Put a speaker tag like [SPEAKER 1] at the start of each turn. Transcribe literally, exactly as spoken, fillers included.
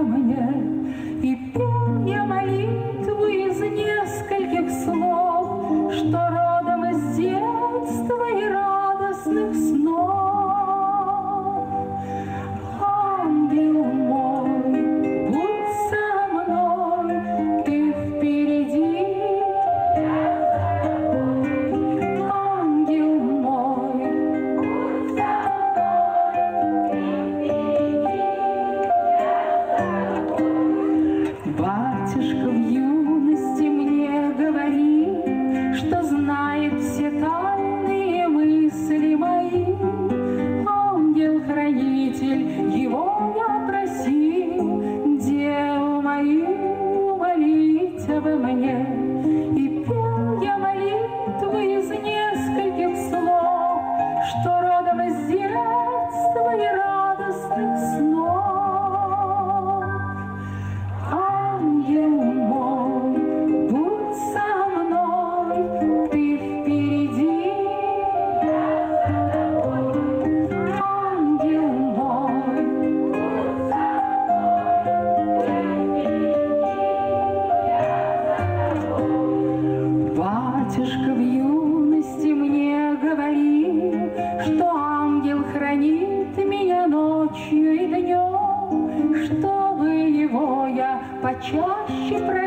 [SPEAKER 1] мне, и пел я молитву из нескольких слов, что родом из детства и радостных снов. Ангел мой, будь со мной, ты впереди. Ангел мой, будь со мной, ты впереди. Батюшка в юности мне говорит, что знает все тайные мысли мои. Ангел-хранитель, его я просил, дел моих умолить обо мне. И пел я молитву из нескольких слов, что родом из детства и радостных снов. Ангел мой, будь со мной, ты впереди. Ангел мой, будь со мной. Батюшка в юности мне говорил, что ангел хранит меня ночью и днем, чтобы его я почаще просил.